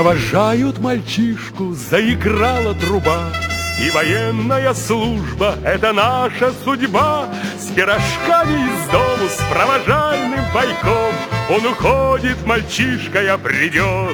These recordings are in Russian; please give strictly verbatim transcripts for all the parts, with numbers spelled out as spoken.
Провожают мальчишку, заиграла труба, и военная служба — это наша судьба. С пирожками из дому, с провожальным бойком он уходит, мальчишка, а придет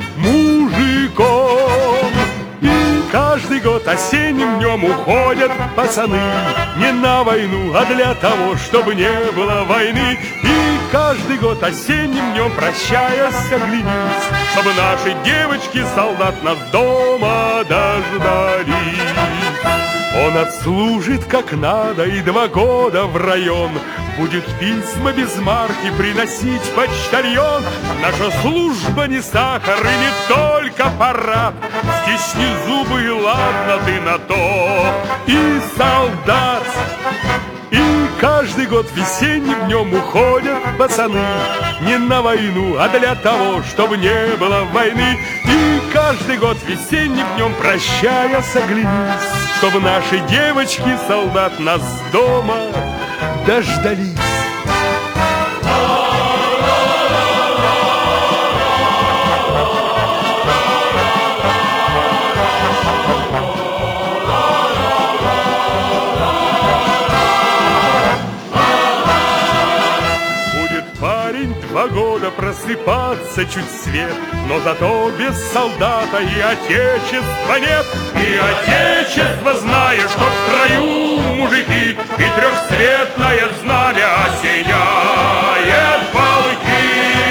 мужиком. И каждый год осенним днем уходят пацаны не на войну, а для того, чтобы не было войны. И каждый год осенним днем, прощаясь, оглянись, чтобы наши девочки, солдат, нас дома дождались. Он отслужит как надо и два года в район будет письма без марки приносить почтальон. Наша служба не сахар и не только парад. Стисни зубы и ладно ты на то. И солдат, и каждый год весенним днем уходят пацаны не на войну, а для того, чтобы не было войны. И каждый год весенним днем, прощаясь, оглянись, чтобы наши девочки, солдат, нас дома дождались. Два года просыпаться чуть свет, но зато без солдата и отечества нет. И отечество, зная, что в строю мужики, и трехцветное знамя осеняет полки.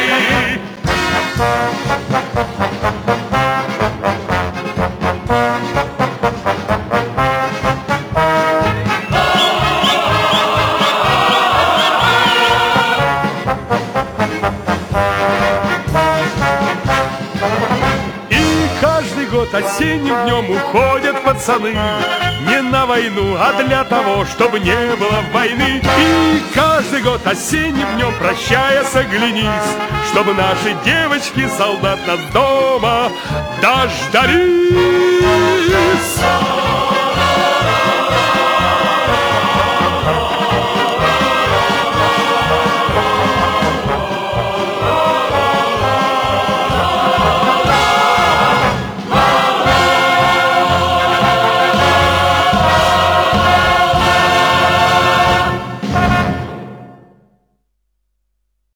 Осенним днем уходят пацаны не на войну, а для того, чтобы не было войны. И каждый год осенним днем, прощаясь, оглянись, чтобы наши девочки, солдат, нас дома дождались.